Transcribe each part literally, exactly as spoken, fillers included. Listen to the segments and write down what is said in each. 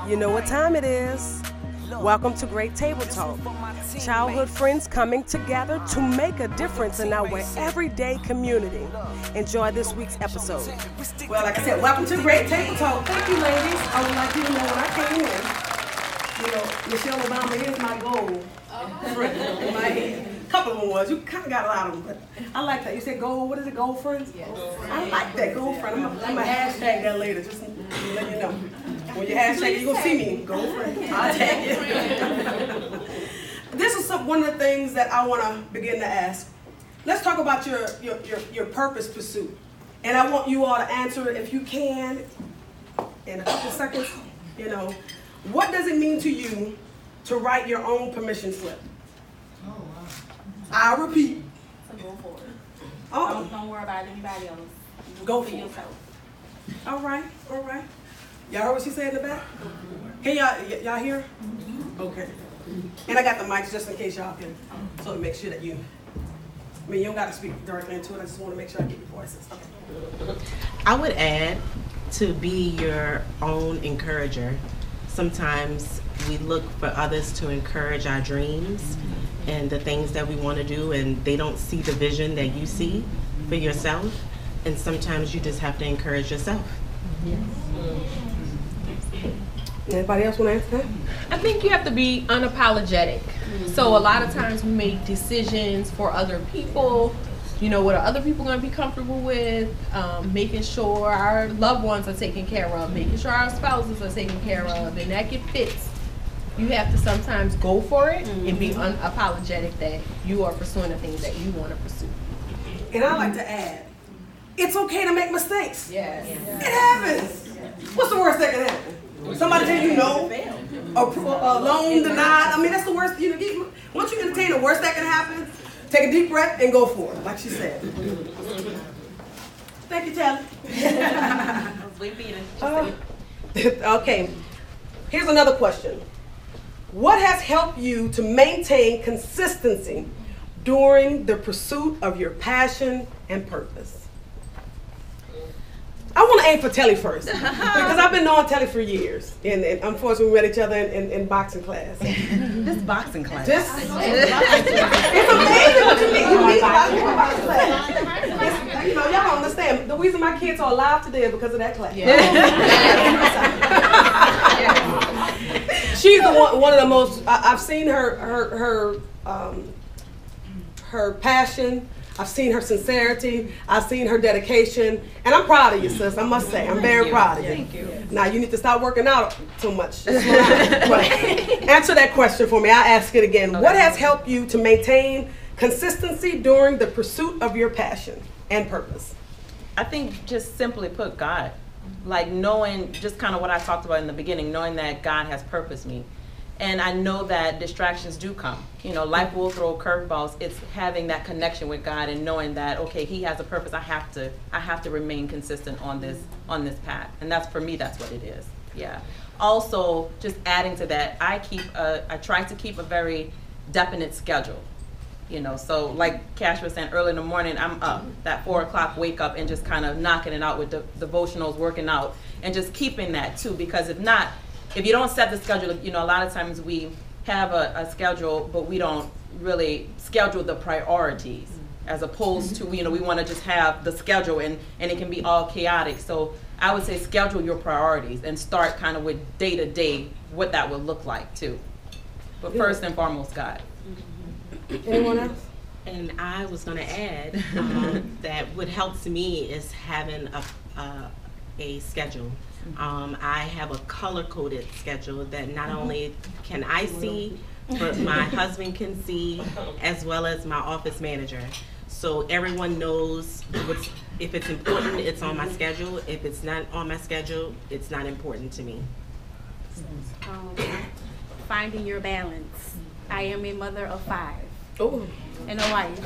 You know what time it is. Welcome to Great Table Talk. Childhood friends coming together to make a difference in our everyday community. Enjoy this week's episode. Well, like I said, welcome to Great Table Talk. Thank you, ladies. I would like you to know when I came in, you know, Michelle Obama is my goal friend in my head. A couple of them was. You kind of got a lot of them, but I like that. You said gold, what is it, gold friends? Yes. I like that, gold friend. I'm going to hashtag that later, just to let you know. When you hashtag it, you're going to see me. Gold friend. I'll tag you. This is some, one of the things that I want to begin to ask. Let's talk about your, your, your, your purpose pursuit. And I want you all to answer it if you can in a couple seconds. You know, what does it mean to you to write your own permission slip? Oh, wow. I'll repeat. So go for it. Oh. Don't, don't worry about anybody else. Go for for it. yourself. All right, all right. Y'all heard what she said in the back? Hey, y'all, y- y'all hear? Okay. And I got the mics just in case y'all can, so to make sure that you, I mean, you don't got to speak directly into it. I just want to make sure I get your voices. Okay. I would add to be your own encourager. Sometimes we look for others to encourage our dreams and the things that we want to do, and they don't see the vision that you see for yourself. And sometimes you just have to encourage yourself. Yes. Anybody else want to answer that? I think you have to be unapologetic. Mm-hmm. So a lot of times we make decisions for other people. You know, what are other people going to be comfortable with? Um, making sure our loved ones are taken care of, making sure our spouses are taken care of, and that get fits. You have to sometimes go for it mm-hmm. and be unapologetic that you are pursuing the things that you want to pursue. And I like to add, it's okay to make mistakes. Yes. Yes. It happens. Yes. What's the worst that can happen? Somebody tell you no, a, a loan denied. I mean, that's the worst. You know, once you entertain the worst that can happen, take a deep breath and go for it, like she said. Thank you, Tally. uh, okay, here's another question. What has helped you to maintain consistency during the pursuit of your passion and purpose? I want to aim for Telly first, because I've been knowing Telly for years, and, and unfortunately we met each other in, in, in boxing class. This boxing class. This, it's amazing what you meet. You meet boxing class. You know, y'all don't understand. The reason my kids are alive today is because of that class. Yeah. She's the one, one of the most. I, I've seen her her her um, her passion. I've seen her sincerity, I've seen her dedication, and I'm proud of you, sis, I must say. I'm very proud of you. Thank you. Now, you need to stop working out too much. But answer that question for me. I'll ask it again. Okay. What has helped you to maintain consistency during the pursuit of your passion and purpose? I think just simply put, God. Like knowing, just kind of what I talked about in the beginning, knowing that God has purposed me. And I know that distractions do come. You know, life will throw curveballs. It's having that connection with God and knowing that, okay, He has a purpose. I have to, I have to remain consistent on this, on this path. And that's, for me, that's what it is. Yeah. Also, just adding to that, I keep, a, I try to keep a very definite schedule. You know, so like Cash was saying, early in the morning, I'm up. That four o'clock wake up and just kind of knocking it out with the devotionals, working out, and just keeping that too. Because if not, if you don't set the schedule, you know, a lot of times we have a, a schedule, but we don't really schedule the priorities, as opposed to, you know, we want to just have the schedule and, and it can be all chaotic. So I would say schedule your priorities and start kind of with day to day what that would look like too. But first and foremost, God. Anyone else? And I was going to add um, that what helps me is having a, a, a schedule. Um, I have a color-coded schedule that not only can I see, but my husband can see, as well as my office manager. So everyone knows what's, if it's important, it's on my schedule. If it's not on my schedule, it's not important to me. Um, finding your balance. I am a mother of five. Oh. And a wife.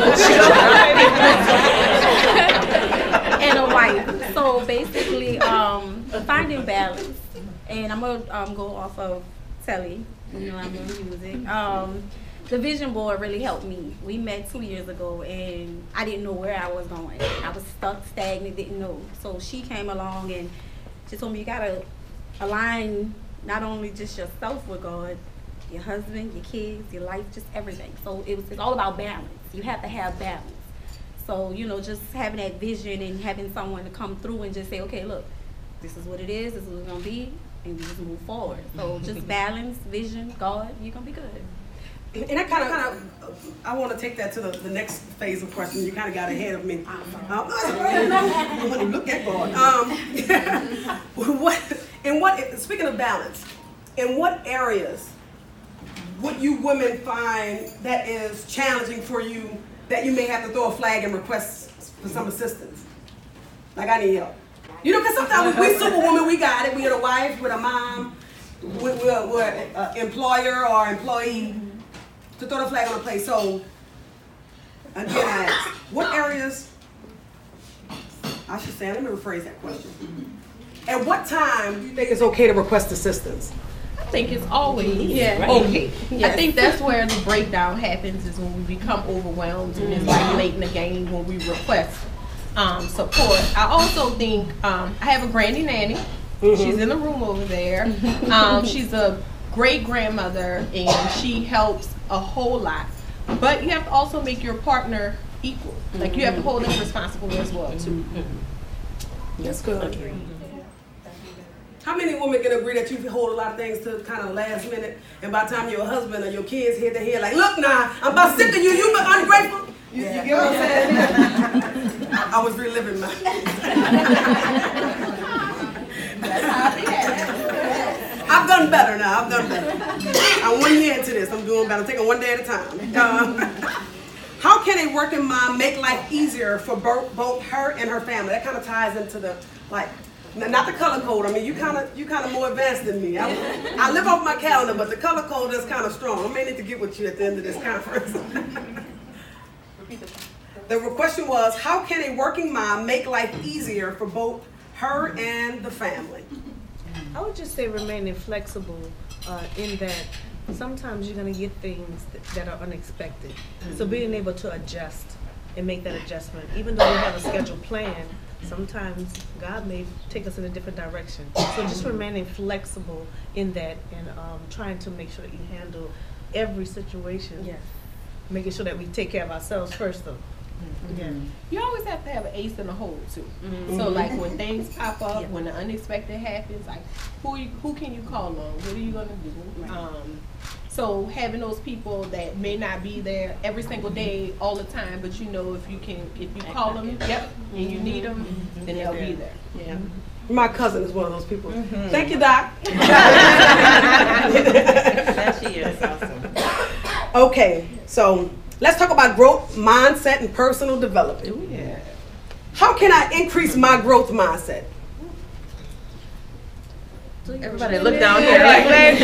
and a wife. So basically, um, finding balance. And I'm gonna um, go off of Telly. You know, I'm in music. Um, the vision board really helped me. We met two years ago, and I didn't know where I was going. I was stuck, stagnant, didn't know. So she came along and she told me, you gotta align not only just yourself with God, your husband, your kids, your life, just everything. So it was, it's all about balance. You have to have balance. So, you know, just having that vision and having someone to come through and just say, okay, look, this is what it is, this is what it's going to be, and we just move forward. So just balance, vision, God, you're going to be good. And I kind of, kind of, I want to take that to the, the next phase of questions. You kind of got ahead of me. Um, I want to look at God. Um, what, in what, speaking of balance, in what areas would you women find that is challenging for you, that you may have to throw a flag and request for some assistance? Like, I need help. You know, because sometimes we superwoman, we got it. We're a wife, we're a mom, we're, we're, we're an employer or employee. To throw the flag on the plate. So, again, I ask, what areas, I should say, let me rephrase that question. At what time do you think it's okay to request assistance? I think it's always Yeah. okay. Yes. I think that's where the breakdown happens, is when we become overwhelmed and it's like late in the game when we request um, support. I also think um, I have a granny nanny. Mm-hmm. She's in the room over there. Um, she's a great grandmother and she helps a whole lot. But you have to also make your partner equal. Like you have to hold them responsible as well too. That's good. How many women can agree that you hold a lot of things to kind of last minute, and by the time your husband or your kids hit the head, like, look now, I'm about sick of you, you look ungrateful. You, you get what I'm saying? I, I was reliving my. I've done better now. I've done better. I'm one year into this. I'm doing better. I'm taking one day at a time. Um, how can a working mom make life easier for both, both her and her family? That kind of ties into the, like, not the color code. I mean, you kind of you kind of more advanced than me. I, I live off my calendar, but the color code is kind of strong. I may need to get with you at the end of this conference. The question was, how can a working mom make life easier for both her and the family? I would just say remaining flexible uh, in that sometimes you're going to get things that, that are unexpected. Mm-hmm. So being able to adjust and make that adjustment, even though we have a scheduled plan, sometimes God may take us in a different direction. So just remaining flexible in that and um, trying to make sure that you handle every situation. Yes. Making sure that we take care of ourselves first though. Mm-hmm. Yeah. You always have to have an ace in the hole too. Mm-hmm. So like when things pop up, Yeah. when the unexpected happens, like who you, who can you call on? What are you gonna do? Right. Um, so having those people that may not be there every single day, all the time, but you know if you can, if you call them, yep, and you need them, Mm-hmm. then they'll be there. Yeah. My cousin is one of those people. Mm-hmm. Thank you, Doc. That she is awesome. Okay, so let's talk about growth mindset and personal development. Ooh, yeah. How can I increase my growth mindset? Everybody look down here like,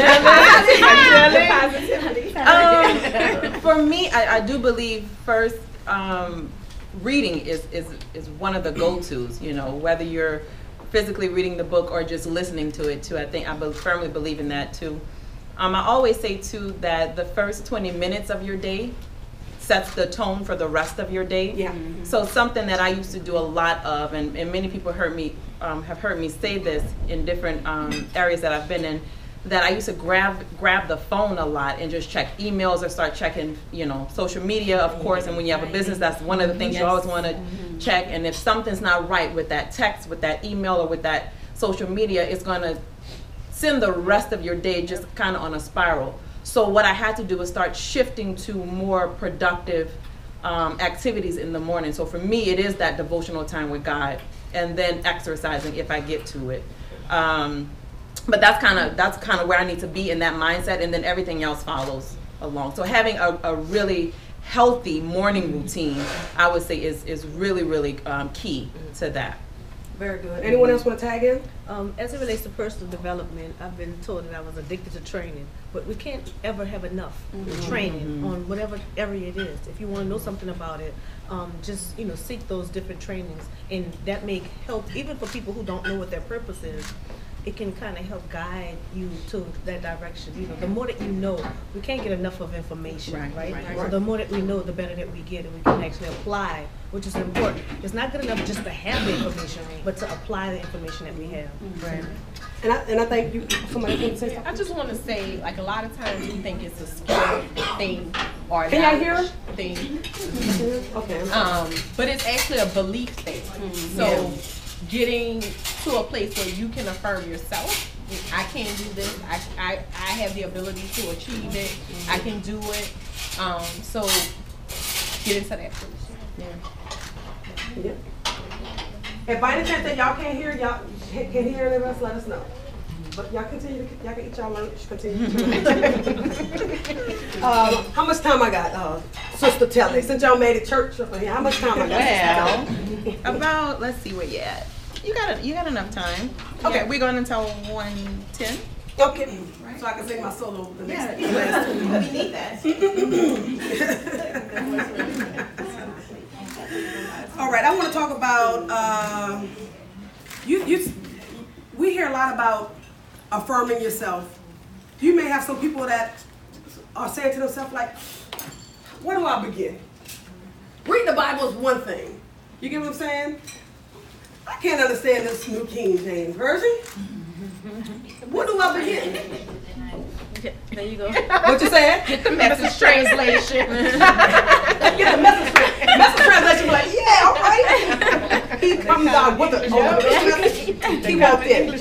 um, for me, I, I do believe first, um, reading is, is, is one of the go-tos, you know, whether you're physically reading the book or just listening to it too. I think I be- firmly believe in that too. Um, I always say too that the first twenty minutes of your day sets the tone for the rest of your day. Yeah. So something that I used to do a lot of, and, and many people heard me um, have heard me say this in different um, areas that I've been in, that I used to grab grab the phone a lot and just check emails or start checking, you know, social media, of course. And when you have a business, that's one of the things Yes. you always want to check. And if something's not right with that text, with that email, or with that social media, it's going to send the rest of your day just kind of on a spiral. So what I had to do was start shifting to more productive um, activities in the morning. So for me, it is that devotional time with God, and then exercising if I get to it. Um, but that's kind of that's kind of where I need to be in that mindset, and then everything else follows along. So having a, a really healthy morning routine, I would say, is is really really um, key to that. Very good. Anyone else want to tag in? Um, as it relates to personal development, I've been told that I was addicted to training, but we can't ever have enough Mm-hmm. training Mm-hmm. on whatever area it is. If you want to know something about it, um, just you know seek those different trainings, and that may help even for people who don't know what their purpose is. It can kind of help guide you to that direction. You know, the more that you know, we can't get enough of information, Right, right? right, So right. the more that we know, the better that we get, and we can actually apply, which is important. It's not good enough just to have the information, but to apply the information that we have. Mm-hmm. Right. And I, and I think you, somebody can say something. I just want to say, like, a lot of times we think it's a skill thing or Can y'all hear knowledge her? thing. Okay. Um, but it's actually a belief thing. So getting to a place where you can affirm yourself. I can do this. I, I, I have the ability to achieve it. I can do it. Um, so get into that place. Yeah. Yeah. If by any chance that y'all can't hear, y'all can hear any of us, let us know. But y'all continue to, y'all can eat y'all lunch, continue to. uh, how much time I got, uh, Sister Telly? Since y'all made it church up in here, how much time I got? Well, about, let's see where you at. You got, a, you got enough time. Okay. Yeah, we're going until one ten. Okay, so I can sing my solo the next Yeah, we need that. All right, I want to talk about, um, you, you, we hear a lot about affirming yourself. You may have some people that are saying to themselves like, where do I begin? Reading the Bible is one thing. You get what I'm saying? I can't understand this New King James Version. Where do I begin? There you go. What you saying? Get the message translation. Get the message translation. Message translation, like, yeah, all right. He comes down with it. Oh, he walked in,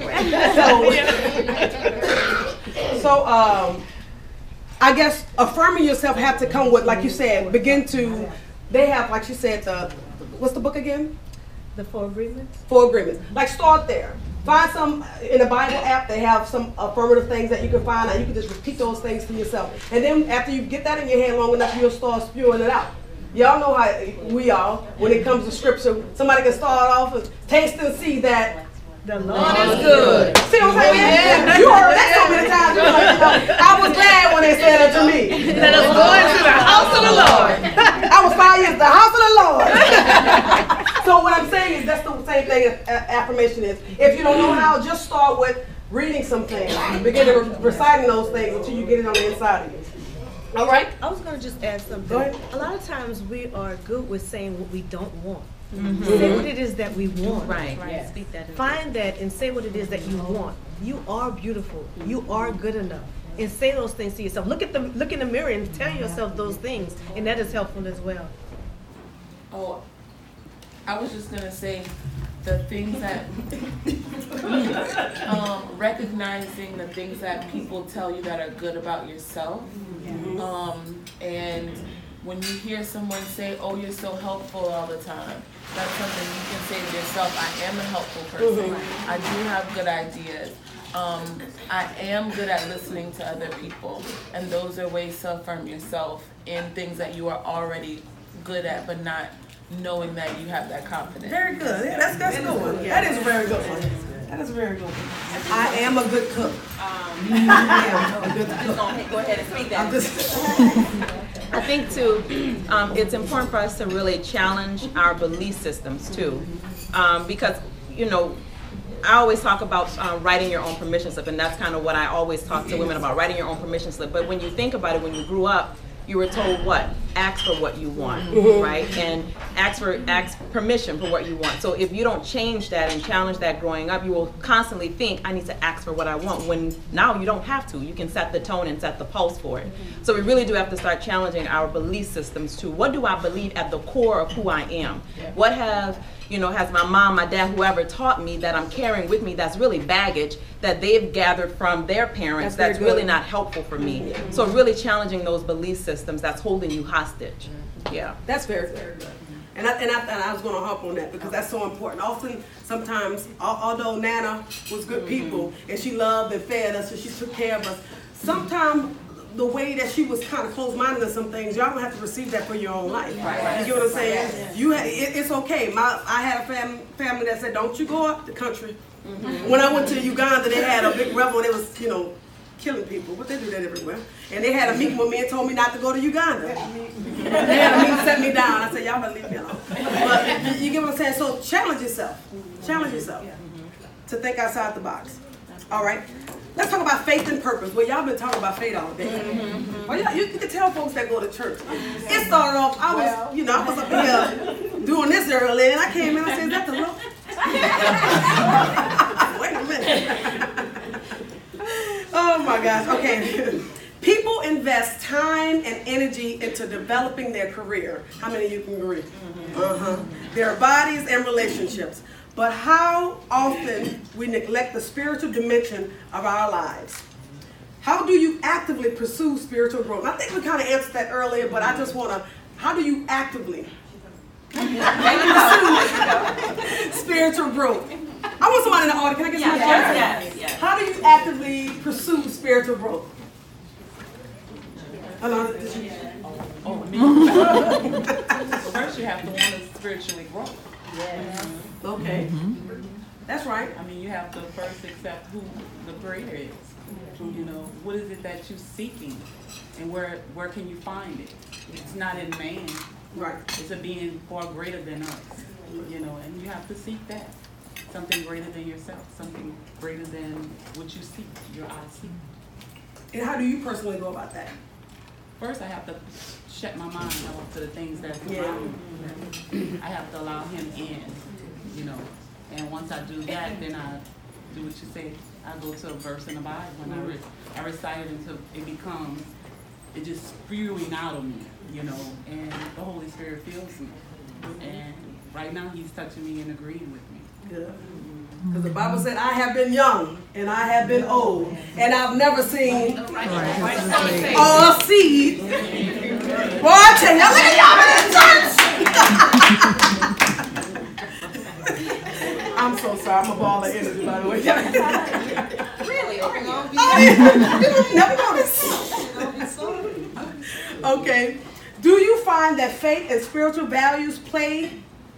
bam. So, so um, I guess affirming yourself have to come with, like you said, begin to, they have, like she said, the, what's the book again? The Four Agreements? Four Agreements. Like, start there. Find some, in the Bible app, they have some affirmative things that you can find, and you can just repeat those things to yourself. And then after you get that in your head long enough, you'll start spewing it out. Y'all know how we are when it comes to scripture. Somebody can start off with, taste and see that The God Lord is good. See what I'm saying? Yeah. You heard that so many times. You're like, you know, I was glad when they said it to me. Let us go into the house of the Lord. I was five years in the house of the Lord. So what I'm saying is that's the same thing as affirmation is. If you don't know how, just start with reading some things. Begin to re- reciting those things until you get it on the inside of you. All right? I was going to just add something. Go ahead. A lot of times we are good with saying what we don't want. Mm-hmm. Say what it is that we want. Right. Right. Speak that. into Find that and say what it is that you want. You are beautiful. You are good enough. And say those things to yourself. Look at the look in the mirror and tell yourself those things, and that is helpful as well. Oh, I was just gonna say the things that um, recognizing the things that people tell you that are good about yourself, um, and when you hear someone say, "Oh, you're so helpful all the time," that's something you can say to yourself. I am a helpful person. I do have good ideas. Um, I am good at listening to other people, and those are ways to affirm yourself in things that you are already good at, but not knowing that you have that confidence. Very good. Yeah, that's that's a good one. That is a very good one. That is a very good one. I am a good cook. I am a good cook. Go ahead and speak I'm that. just, I think too, um, it's important for us to really challenge our belief systems too, um, because you know, I always talk about uh, writing your own permission slip, and that's kind of what I always talk to women about, writing your own permission slip. But when you think about it, when you grew up, you were told what? Ask for what you want, right? And ask for ask permission for what you want. So if you don't change that and challenge that growing up, you will constantly think, I need to ask for what I want, when now you don't have to. You can set the tone and set the pulse for it. So we really do have to start challenging our belief systems too. What do I believe at the core of who I am? What have, you know, has my mom, my dad, whoever taught me that I'm carrying with me that's really baggage that they've gathered from their parents That's that's, very good. really not helpful for me. So really challenging those belief systems that's holding you hostage. Yeah. that's very, very good. And I, and, I, and I was going to harp on that because that's so important. Often, sometimes, al- although Nana was good people and she loved and fed us and she took care of us, sometimes the way that she was kind of closed-minded on some things, y'all don't have to receive that for your own life. You get what I'm saying? You ha- it, it's okay. My I had a fam- family that said, "Don't you go up the country." When I went to Uganda, they had a big rebel. They was, you know, killing people, but they do that everywhere. And they had a meeting with me and told me not to go to Uganda. They had a meeting to set me down. I said, y'all better leave me alone. But you, you get what I'm saying? So challenge yourself. Challenge yourself to think outside the box. All right. Let's talk about faith and purpose. Well, y'all been talking about faith all day. Mm-hmm. Well, y'all, you, you can tell folks that go to church. It started off, I was, you know, I was up here doing this early, and I came in and I said, is that the Lord? Wait a minute. Oh my gosh, okay. People invest time and energy into developing their career. How many of you can agree? Uh-huh. Their bodies and relationships. But how often we neglect the spiritual dimension of our lives. How do you actively pursue spiritual growth? I think we kind of answered that earlier, but I just want to, how do you actively pursue spiritual growth? I want somebody in the audience. Can I get somebody? Yes, yes, yes. How do you actively pursue spiritual growth? Alonzo, did you? Oh, me. First, you have to want to spiritually grow. Yes. Okay. That's right. I mean, you have to first accept who the creator is. You know, what is it that you're seeking, and where where can you find it? It's not in man. Right. It's a being far greater than us. You know, and you have to seek that. Something greater than yourself. Something greater than what you seek, your eyes seek. And how do you personally go about that? First, I have to shut my mind off to the things that's Yeah. around me. I have to allow him in, you know. And once I do that, then I do what you say. I go to a verse in the Bible, and I, re- I recite it until it becomes, it just spewing out of me, you know. And the Holy Spirit fills me. And right now, he's touching me and agreeing with me. Good. Because the Bible said, I have been young and I have been old, and I've never seen or a seed. Boy, I tell you, look at y'all in the church. I'm so sorry. I'm a ball of energy, by the way. Really? Are you? Oh, yeah. Never noticed. Okay. Do you find that faith and spiritual values play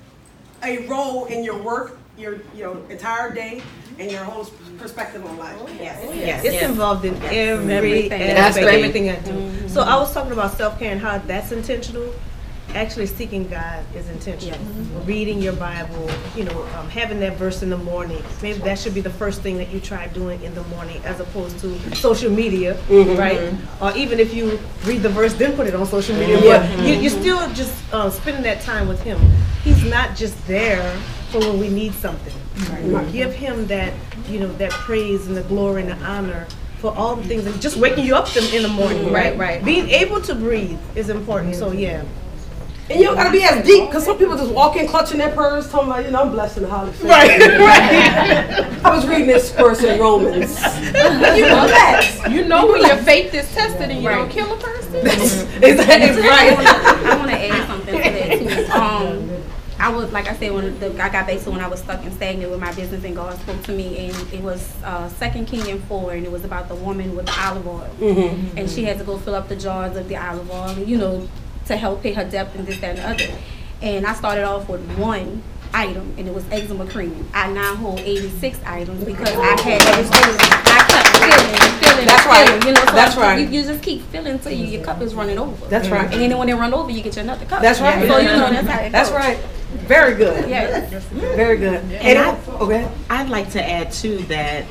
a role in your work, your your entire day, and your whole perspective on life? Yes. Yes. It's involved in every Everything. aspect, everything I do. So I was talking about self-care and how that's intentional. Actually, seeking God is intentional. Reading your Bible, you know, um, having that verse in the morning. Maybe that should be the first thing that you try doing in the morning, as opposed to social media, right? Or even if you read the verse, then put it on social media. But you, you're still just uh, spending that time with Him. He's not just there for when we need something. Right. Give Him that, you know, that praise and the glory and the honor for all the things, and just waking you up in the morning, right? Right. Being able to breathe is important. So yeah. And you don't gotta be as deep, because some people just walk in clutching their purse, talking about, you know, I'm blessed in the Holy Spirit. Right, right. I was reading this verse in Romans. You know that. You know when your faith is tested and you don't kill a person? Exactly right. I want to add something to that too. Um, I was, like I said, when the, I got back to when I was stuck and stagnant with my business, and God spoke to me, and it was uh, Second Kings four, and it was about the woman with the olive oil, mm-hmm. and she had to go fill up the jars of the olive oil, and, you know, to help pay her debt and this, that, and the other. And I started off with one item, and it was eczema cream. I now hold eighty-six items because I had, I kept filling and filling. That's and right. filling, you know, so That's right. You, you just keep filling until you, your cup is running over. That's right. And then when it run over, you get you another cup. That's right. So you know that's how it That's goes. right. Very good. Yeah. Very good. And I, okay. I'd like to add too that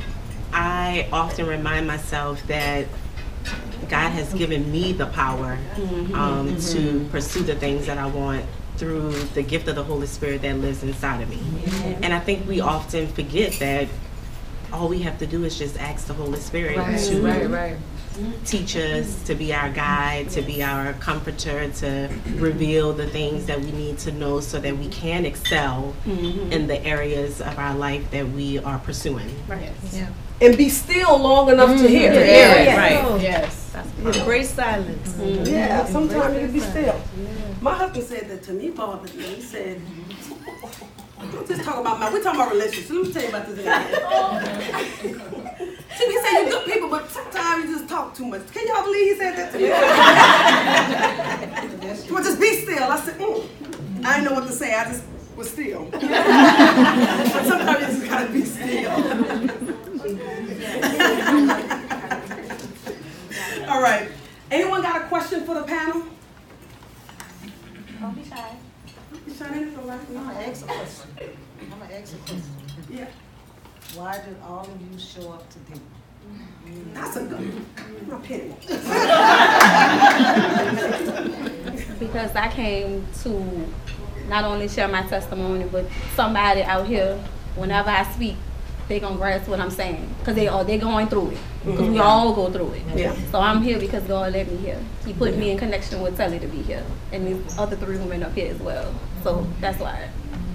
I often remind myself that God has given me the power um, mm-hmm. to pursue the things that I want through the gift of the Holy Spirit that lives inside of me. Yeah. And I think we often forget that all we have to do is just ask the Holy Spirit Right, to right, right. teach us, to be our guide, to be our comforter, to reveal the things that we need to know so that we can excel mm-hmm. in the areas of our life that we are pursuing. Right. Yeah. And be still long enough mm-hmm. to hear. Yeah, Yeah. yeah. Right. Yes. Yeah, great silence. Mm-hmm. Yeah, sometimes you can be still. Yeah. My husband said that to me, bothered me. He said, "Don't just talk about my, we're talking about relationships. Let me tell you about this again." So he said, you're good people, but sometimes you just talk too much. Can y'all believe he said that to me? Well, just be still. I said, mm. I didn't know what to say. I just was still. But sometimes you just gotta be still. All right. Anyone got a question for the panel? Don't be shy. You shy? Ain't no right. I'm gonna ask a question. I'm gonna ask a question. Yeah. Why did all of you show up today? That's a good one. My penny. Because I came to not only share my testimony, but somebody out here, whenever I speak, they gonna grasp what I'm saying, because they are they going through it, because Mhm. we all go through it. Yeah. So I'm here because God let me here. He put me in connection with Telly to be here, and these other three women up here as well. So that's why.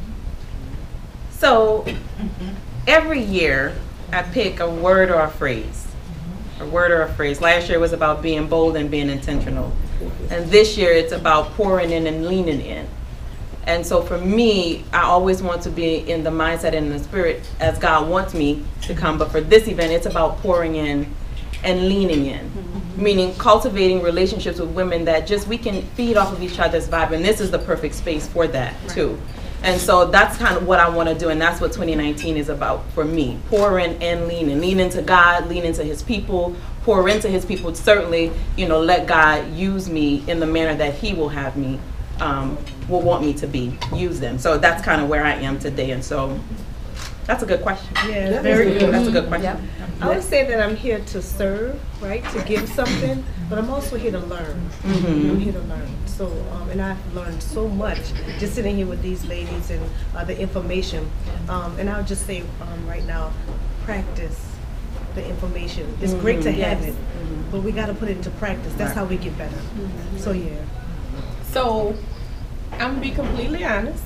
So every year I pick a word or a phrase. A word or a phrase. Last year was about being bold and being intentional. And this year it's about pouring in and leaning in. And so for me, I always want to be in the mindset and the spirit as God wants me to come. But for this event, it's about pouring in and leaning in. Mm-hmm. Meaning cultivating relationships with women that just we can feed off of each other's vibe. And this is the perfect space for that too. And so that's kind of what I want to do, and that's what twenty nineteen is about for me. Pour in and lean in. Lean into God, lean into his people, pour into his people. Certainly, you know, let God use me in the manner that he will have me, um, will want me to be, use them. So that's kind of where I am today, and so that's a good question. Yeah, very good. That's a good question. Yep. I would say that I'm here to serve, right, to give something, but I'm also here to learn. Mhm. I'm here to learn. So, um, and I've learned so much just sitting here with these ladies and uh, the information. Um, and I'll just say um, right now, practice the information. It's great to have Yes. it, but we got to put it into practice. That's how we get better. So yeah. So, I'm gonna be completely honest.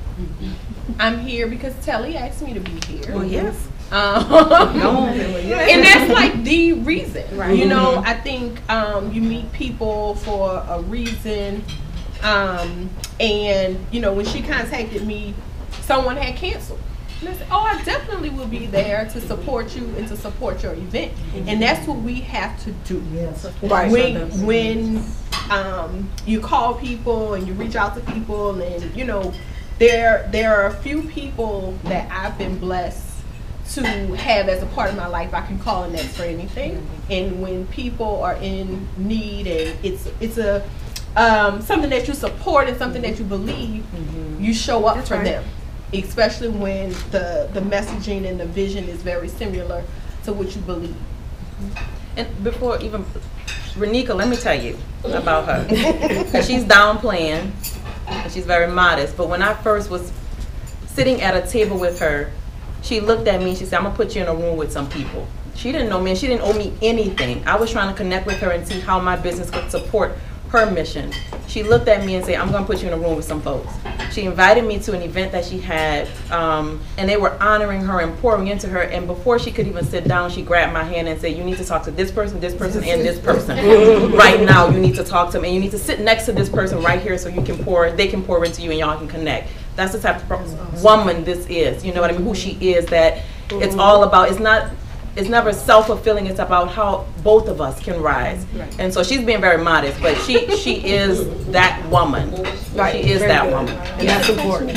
I'm here because Telly asked me to be here. Well, yes. Um, No. and that's like the reason, Right. you know. I think um, you meet people for a reason, um, and you know, when she contacted me, someone had canceled. And I said, oh, I definitely will be there to support you and to support your event. And that's what we have to do. Right. When, when um, you call people and you reach out to people, and you know, there there are a few people that I've been blessed to have as a part of my life I can call and ask for anything. And when people are in need and it's it's a um, something that you support and something that you believe, you show up That's for right. them. Especially when the, the messaging and the vision is very similar to what you believe. And before even, Renika, let me tell you about her. 'Cause she's downplaying, and she's very modest. But when I first was sitting at a table with her, she looked at me and she said, I'm gonna put you in a room with some people. She didn't know me, and she didn't owe me anything. I was trying to connect with her and see how my business could support her mission. She looked at me and said, I'm gonna put you in a room with some folks. She invited me to an event that she had, um, and they were honoring her and pouring into her. And before she could even sit down, she grabbed my hand and said, you need to talk to this person, this person, and this person. Right now, you need to talk to them, and you need to sit next to this person right here so you can pour, they can pour into you and y'all can connect. That's the type of pro- woman this is, you know what I mean, who she is, that it's all about, it's not, it's never self-fulfilling, it's about how both of us can rise. And so she's being very modest, but she she is that woman. She is that woman. And that's important.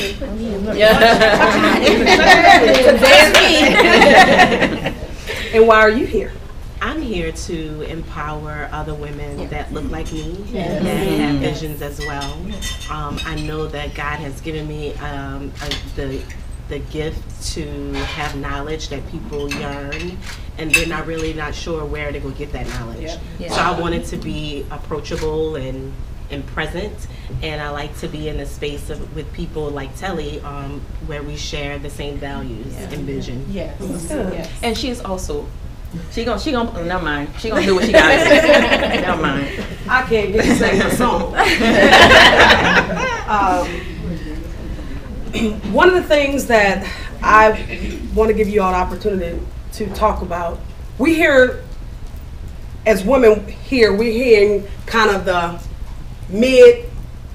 And why are you here? I'm here to empower other women that look like me, that have visions as well. Um, I know that God has given me um, a, the the gift to have knowledge that people yearn, and they're not really not sure where to go get that knowledge. So I wanted to be approachable and and present, and I like to be in a space of, with people like Telly, um, where we share the same values and vision. Yes. Yes. And she's also, she gonna, she gonna, never mind, she gonna do what she gotta do. Never mind. I can't get to sing her song. um, one of the things that I want to give you all an opportunity to talk about, we hear, as women here, we're hearing kind of the mid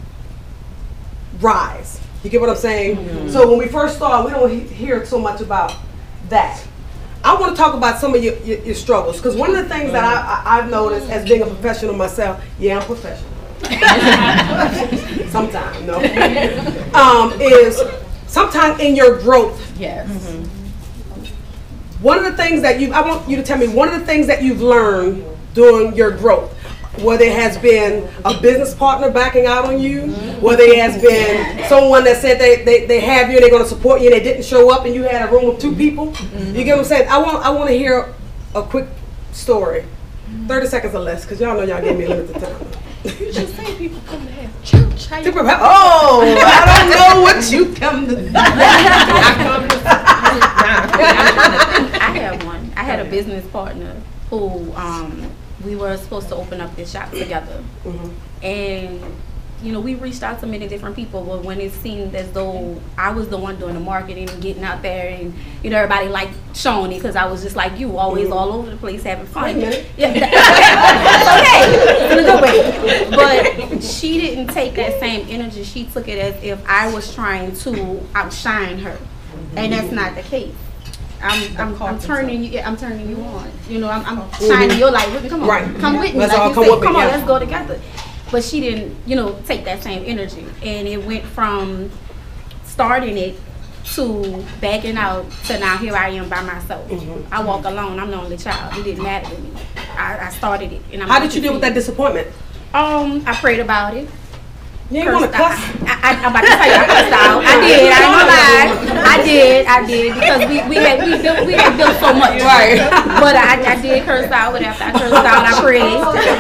rise. You get what I'm saying? Mm-hmm. So when we first start, we don't he- hear so much about that. I want to talk about some of your, your, your struggles, because one of the things that I, I, I've noticed as being a professional myself, yeah, I'm professional. Sometimes, no. Um, is sometimes in your growth. Yes. Mm-hmm. One of the things that you, I want you to tell me, one of the things that you've learned during your growth, whether it has been a business partner backing out on you, whether it has been someone that said they, they, they have you and they're going to support you and they didn't show up and you had a room of two people. You get what I'm saying? I want I want to hear a quick story, thirty seconds or less, because y'all know y'all gave me a limited time. You just say people come to have church. How you Oh, I don't know what you come to. I come to I have one. I had a business partner who um, we were supposed to open up this shop together, mm-hmm. and you know, we reached out to many different people, but when it seemed as though I was the one doing the marketing and getting out there, and you know, everybody liked Shawnee because I was just like you, always mm-hmm. all over the place having fun. Yeah, that's okay, in a good way. But she didn't take that same energy. She took it as if I was trying to outshine her, mm-hmm. and that's not the case. I'm, I'm, I'm turning you. Yeah, I'm turning you on. You know, I'm, I'm shining mm-hmm. your light with me. Come on, right. come with me. Let's like all you come, say, come on, yeah. let's go together. But she didn't, you know, take that same energy, and it went from starting it to backing out to now here I am by myself. Mm-hmm. I walk alone. I'm the only child. It didn't matter to me. I, I started it, and I'm. How did you deal with that disappointment? Um, I prayed about it. You ain't want to cuss? I, I, I'm about to tell you, I cussed out. I did. I ain't gonna lie. I did. I did because we we had we built we had built so much. Right. But I, I did curse out. But after I cursed out, I prayed.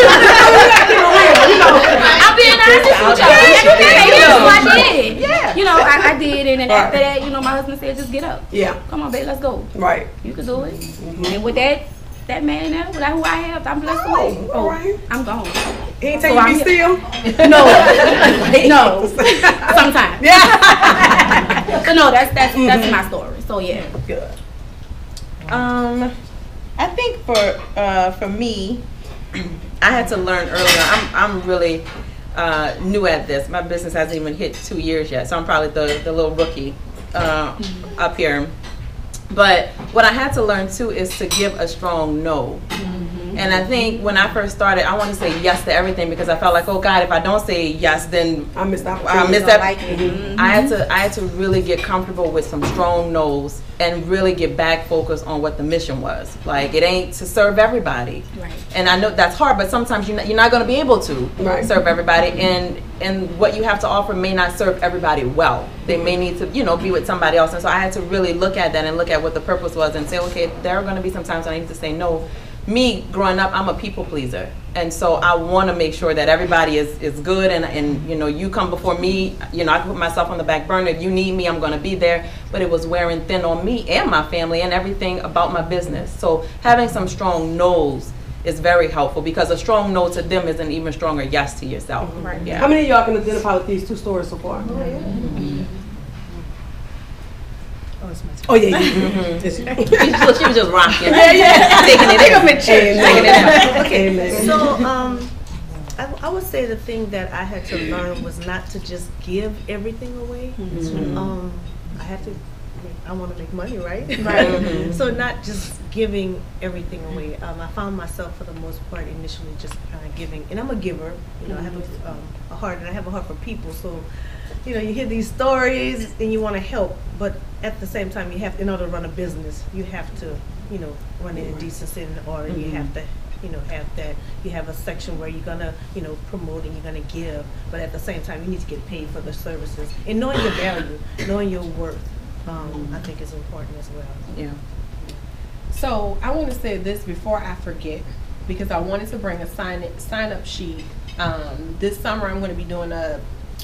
I'm being honest with you. I did. Yeah. You know, I, I did, and then after that, you know, my husband said, "Just get up. Yeah. Come on, babe, let's go. Right. You can do it." Mm-hmm. And with that. That man there, without who I have, I'm blessed oh, away. Oh, right. I'm gone. He ain't taking so me still? No. No. Sometimes. Yeah. So no, that's that's mm-hmm. that's my story. So yeah. Good. Um, I think for uh for me, I had to learn earlier. I'm I'm really uh new at this. My business hasn't even hit two years yet, so I'm probably the the little rookie uh mm-hmm. up here. But what I had to learn too is to give a strong no. Mm-hmm. And I think when I first started, I wanted to say yes to everything because I felt like, oh God, if I don't say yes, then I missed out. I missed that. Like mm-hmm. I had to I had to really get comfortable with some strong no's and really get back focused on what the mission was. Like it ain't to serve everybody. Right. And I know that's hard, but sometimes you're not, you're not going to be able to right. serve everybody, and and what you have to offer may not serve everybody well. They may need to, you know, be with somebody else. And so I had to really look at that and look at what the purpose was and say, okay, there are going to be some times I need to say no. Me, growing up, I'm a people pleaser. And so I want to make sure that everybody is, is good and, and, you know, you come before me, you know, I can put myself on the back burner. If you need me, I'm going to be there. But it was wearing thin on me and my family and everything about my business. So having some strong no's is very helpful because a strong no to them is an even stronger yes to yourself. Mm-hmm. Right. Yeah. How many of y'all can identify with these two stories so far? Oh, yeah. Mm-hmm. Oh, yeah, yeah. Mm-hmm. she, was, she was just rocking. Yeah, yeah. Taking it in. Taking it in. Okay. So, um, I, I would say the thing that I had to learn was not to just give everything away. Mm-hmm. Um, I had to, I want to make money, right? Right. Mm-hmm. So not just giving everything away. Um, I found myself for the most part initially just kind of giving, and I'm a giver. You know, I have a, um, a heart, and I have a heart for people. So, you know, you hear these stories and you want to help, but at the same time, you have, in order to run a business, you have to, you know, run it in decency and order. Mm-hmm. You have to, you know, have that. You have a section where you're gonna, you know, promote and you're gonna give, but at the same time, you need to get paid for the services. And knowing your value, knowing your worth, um, I think is important as well. Yeah. So I want to say this before I forget, because I wanted to bring a sign sign up sheet. Um, this summer, I'm going to be doing a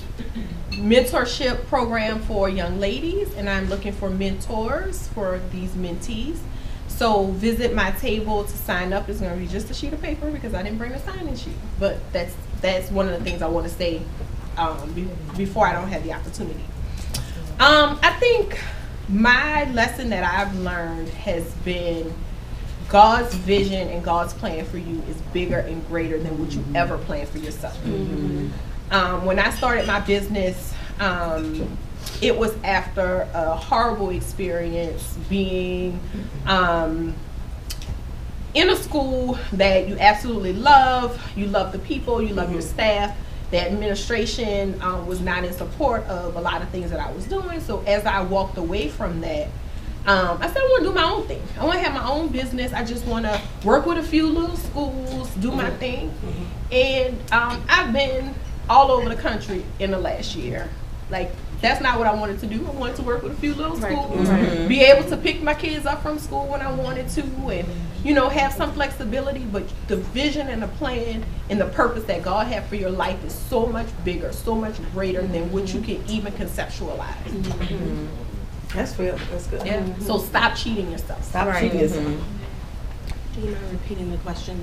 mentorship program for young ladies, and I'm looking for mentors for these mentees. So visit my table to sign up. It's going to be just a sheet of paper because I didn't bring a sign-in sheet. But that's that's one of the things I want to say um, be, before I don't have the opportunity. Um, I think my lesson that I've learned has been God's vision and God's plan for you is bigger and greater than what you ever planned for yourself. Mm-hmm. Um, when I started my business, um, it was after a horrible experience being um, in a school that you absolutely love. You love the people, you love mm-hmm. your staff. The administration um, was not in support of a lot of things that I was doing. So as I walked away from that, um, I said I want to do my own thing. I want to have my own business. I just want to work with a few little schools, do my mm-hmm. thing. Mm-hmm. And um, I've been all over the country in the last year. Like, that's not what I wanted to do. I wanted to work with a few little schools, mm-hmm. be able to pick my kids up from school when I wanted to, and, you know, have some flexibility. But the vision and the plan and the purpose that God had for your life is so much bigger, so much greater than what you can even conceptualize. Mm-hmm. That's real. That's good. Yeah. So stop cheating yourself. Stop Right. cheating yourself. Do you mind repeating the question?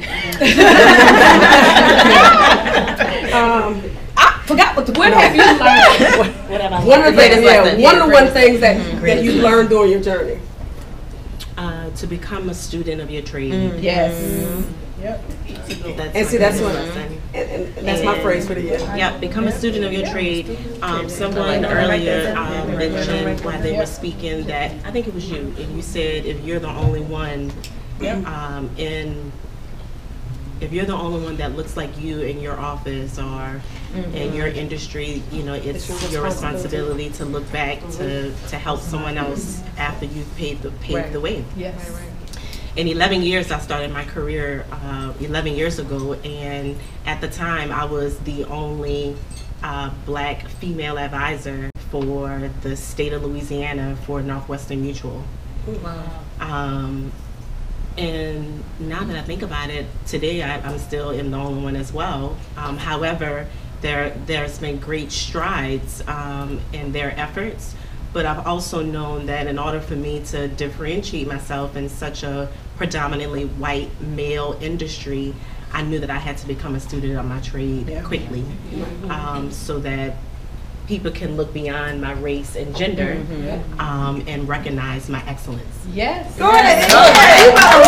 um, I forgot what the What no. have you learned? What have I One of the Greatest things, yeah, lesson. one Yeah, of the one greatest things that, lesson. that Greatest you lesson. learned during your journey. Uh, to become a student of your trade. Mm. Yes. Yep. That's And see, my that's greatest what- lesson. And, and, and that's my And- phrase for the year. Yeah, become a student of your trade. Um, someone earlier um, mentioned while they were speaking that, I think it was you, and you said if you're the only one um, in, if you're the only one that looks like you in your office or in your industry, you know, it's It's your your responsibility. responsibility to look back to, to help someone else after you've paved the, paved the way. Yes. In eleven years, I started my career uh, eleven years ago, and at the time, I was the only uh, black female advisor for the state of Louisiana for Northwestern Mutual. Wow. Um, and now that I think about it, today I, I'm still in the only one as well. Um, however, there there's been great strides um, in their efforts, but I've also known that in order for me to differentiate myself in such a predominantly white male industry, I knew that I had to become a student of my trade Yeah. quickly, um, so that people can look beyond my race and gender um, and recognize my excellence. Yes. Go ahead. Yeah, you better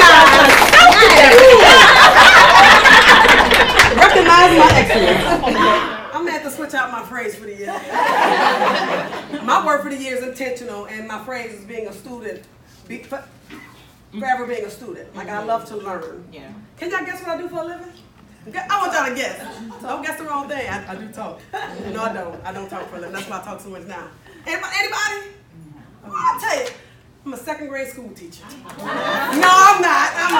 recognize. Recognize my excellence. I'm gonna have to switch out my phrase for the year. My word for the year is intentional, and my phrase is being a student. Be, for, forever being a student. Like, I love to learn. Yeah. Can y'all guess what I do for a living? I want y'all to guess. Don't guess the wrong thing. I, I do talk. No, I don't. I don't talk for a living. That's why I talk so much now. Anybody? Anybody? Well, I'll tell you. I'm a second grade school teacher. No, I'm not. I'm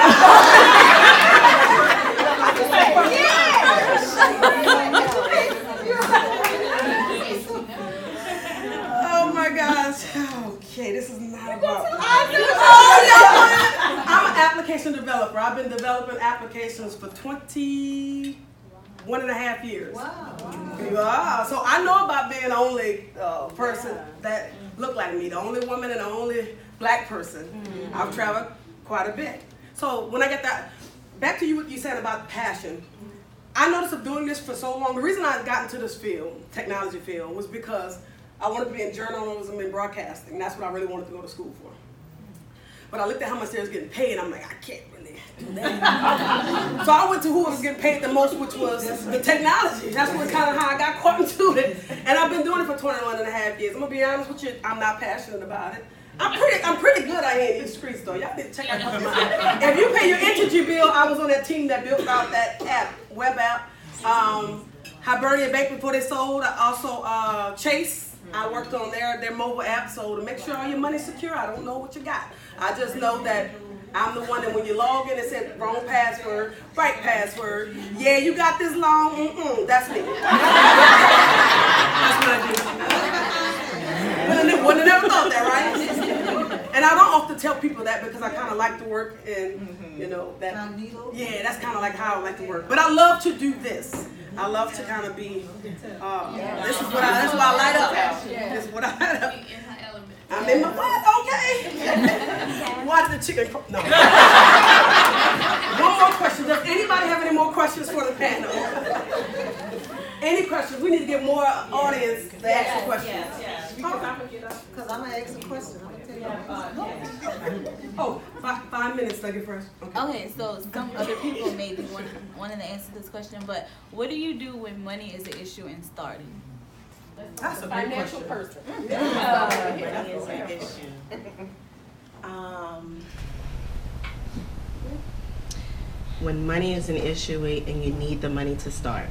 not. Oh my gosh. Okay, this is not about. Oh, yeah. I'm an application developer. I've been developing applications for twenty-one and a half years. Wow. Wow. So I know about being the only uh, person that looked like me, the only woman and the only black person. Mm-hmm. I've traveled quite a bit. So when I get that, back to you what you said about passion. I noticed of doing this for so long. The reason I got into this field, technology field, was because I wanted to be in journalism and broadcasting. That's what I really wanted to go to school for. But I looked at how much they was getting paid, and I'm like, I can't really do that. So I went to who was getting paid the most, which was the technology. That's what kind of how I got caught into it. And I've been doing it for twenty-one and a half years. I'm gonna be honest with you, I'm not passionate about it. I'm pretty, I'm pretty good out here in these streets, though. Y'all need to check out my. If you pay your energy bill, I was on that team that built out that app, web app. Um, Hibernia Bank before they sold. I also uh, Chase. I worked on their their mobile app, so to make sure all your money's secure. I don't know what you got. I just know that I'm the one that when you log in, it said wrong password, right password. Yeah, you got this long. Mm-mm, that's me. That's what I do. But I never, would have never thought that, right? And I don't often tell people that because I kind of like to work and, you know, that. Yeah, that's kind of like how I like to work. But I love to do this. I love to kind of be, uh, this is what I, that's what I light up. This is what I light up. I'm in my what? Okay. Watch the chicken. Cro- no. One more question. Does anybody have any more questions for the panel? Any questions? We need to get more audience to ask questions. Because I'm going to ask a question. I'm going to tell you. Oh, five, five minutes, like it first. Okay. Okay, so some other people may be wanting, wanting to answer this question, but what do you do when money is an issue in starting? That's a great Financial question. person. Money is an issue. Um, when money is an issue and you need the money to start.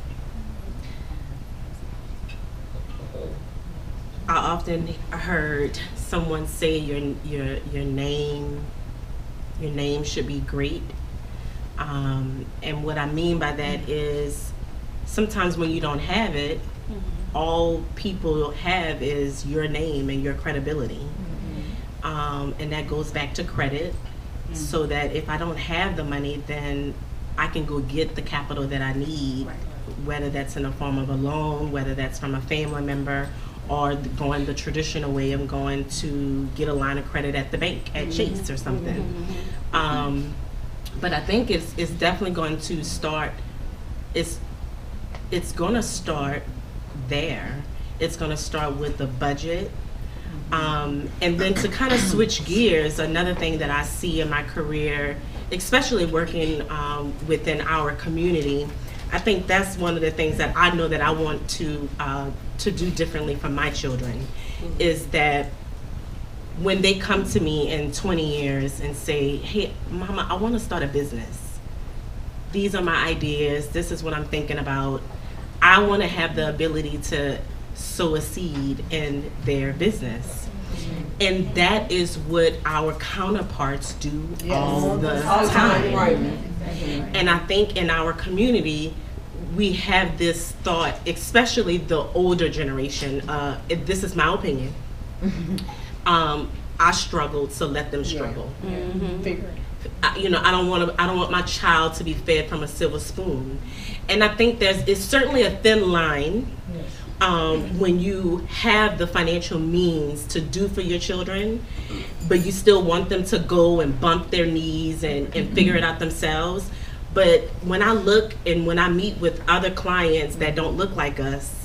I often heard someone say your your your name your name should be great, um, and what I mean by that is sometimes when you don't have it, mm-hmm. all people have is your name and your credibility, mm-hmm. um, and that goes back to credit. Mm-hmm. So that if I don't have the money, then I can go get the capital that I need, right. Whether that's in the form of a loan, whether that's from a family member, or going the traditional way of going to get a line of credit at the bank at mm-hmm. Chase or something. Mm-hmm. Um, but I think it's it's definitely going to start. It's it's going to start there. It's going to start with the budget. Um, and then to kind of switch gears, another thing that I see in my career, especially working um, within our community, I think that's one of the things that I know that I want to uh, to do differently for my children, mm-hmm. is that when they come to me in twenty years and say, hey, Mama, I want to start a business. These are my ideas. This is what I'm thinking about. I want to have the ability to sow a seed in their business. And that is what our counterparts do yes. all the all time. time. Right. Mm-hmm. And I think in our community, we have this thought, especially the older generation, uh, if this is my opinion, um, I struggled, so let them struggle. Yeah. Mm-hmm. I, you know, I don't want to. I don't want my child to be fed from a silver spoon. And I think there's it's certainly a thin line. Yes. Um, when you have the financial means to do for your children, but you still want them to go and bump their knees and, and figure it out themselves. But when I look and when I meet with other clients that don't look like us,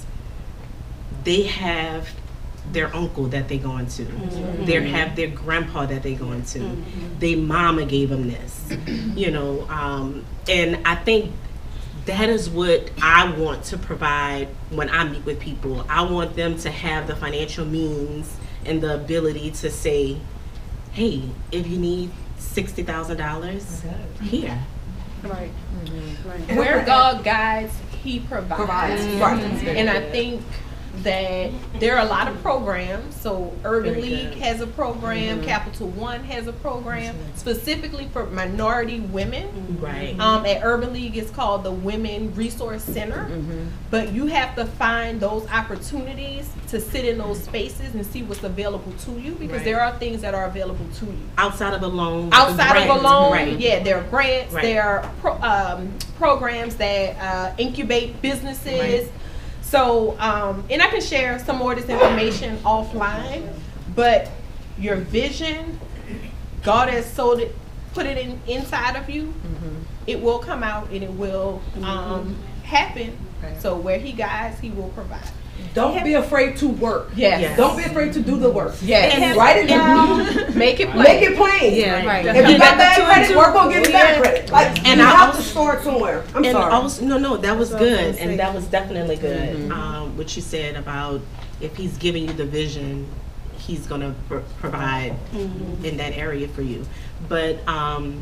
they have their uncle that they going to. Mm-hmm. They have their grandpa that they going to. Mm-hmm. Their mama gave them this, you know. Um, and I think that is what I want to provide when I meet with people. I want them to have the financial means and the ability to say, hey, if you need sixty thousand dollars, here. Right. Mm-hmm. Right. Where God guides, He provides. provides. Mm-hmm. Right. And I think that there are a lot of programs. So Urban Very League good. has a program, mm-hmm. Capital One has a program specifically for minority women. Mm-hmm. Right. Um, at Urban League, it's called the Women Resource Center. Mm-hmm. But you have to find those opportunities to sit in those spaces and see what's available to you, because right. there are things that are available to you outside of a loan. Outside of a loan, right. yeah, there are grants, right. there are pro, um, programs that uh, incubate businesses. Right. So, um, and I can share some more of this information offline, but your vision, God has sowed it, put it in inside of you. Mm-hmm. It will come out and it will um, mm-hmm. happen. Okay. So where He guides, He will provide. Don't be afraid to work. Yes. yes. Don't be afraid to do the work. Yes. And write it down. Make it plain. Make it plain. Yeah. Right. If you got bad credit, we're gonna give you better credit. Like, and you I have also, to start somewhere. I'm and sorry. Also, no, no, that was good, and that was definitely good. Mm-hmm. Um, what you said about if He's giving you the vision, He's gonna pr- provide mm-hmm. in that area for you. But um,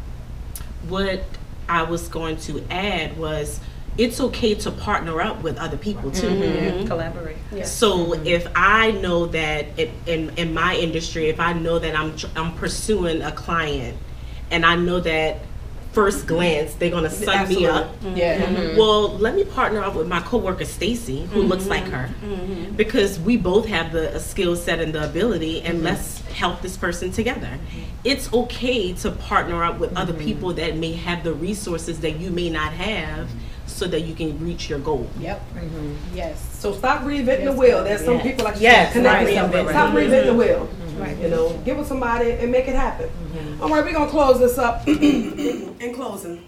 what I was going to add was, it's okay to partner up with other people too. Mm-hmm. Yeah. Collaborate. Yeah. So mm-hmm. if I know that it, in in my industry, if I know that I'm tr- I'm pursuing a client, and I know that first glance they're gonna sign Absolutely. me up. Mm-hmm. Yeah. Mm-hmm. Well, let me partner up with my coworker Stacy, who mm-hmm. looks like her, mm-hmm. because we both have the skill set and the ability, and mm-hmm. let's help this person together. Mm-hmm. It's okay to partner up with mm-hmm. other people that may have the resources that you may not have, so that you can reach your goal. Yep. Mm-hmm. Yes. So stop reinventing yes. the wheel. There's some yes. people like yes. connect with something. Stop mm-hmm. reinventing the wheel. Mm-hmm. Right. You know, get with somebody and make it happen. Mm-hmm. All right, we're gonna close this up. In closing.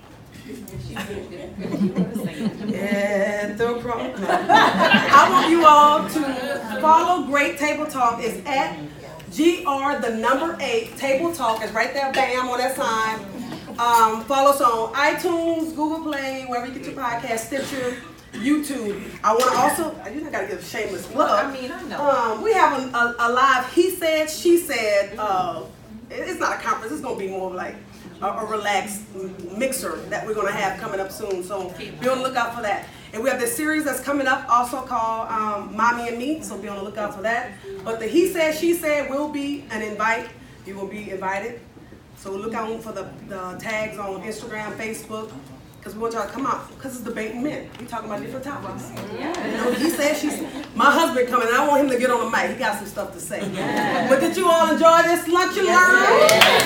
Yeah, the pro- I want you all to follow Great Table Talk. It's at G R the number eight Table Talk. It's right there, bam, on that sign. Um, follow us on iTunes, Google Play, wherever you get your podcast, Stitcher, YouTube. I want to also, you know, I got to give a shameless plug. I mean, I know. Um, we have a, a, a live He Said, She Said. Uh, it's not a conference. It's going to be more of like a, a relaxed mixer that we're going to have coming up soon. So be on the lookout for that. And we have this series that's coming up also called um, Mommy and Me. So be on the lookout for that. But the He Said, She Said will be an invite. You will be invited. So look out for the, the tags on Instagram, Facebook, because we want y'all to come out, because it's debating men. We talking about different topics. Yeah. You know, He Said, She Said. My husband coming, and I want him to get on the mic. He got some stuff to say. Yeah. But did you all enjoy this lunch and learn? Yeah.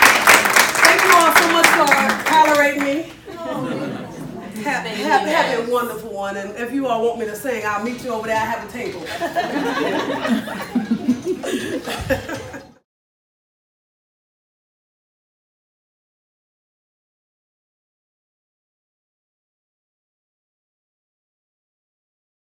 Thank you all so much for tolerating me. Oh. Have, have, having wonderful one. And if you all want me to sing, I'll meet you over there. I have a table.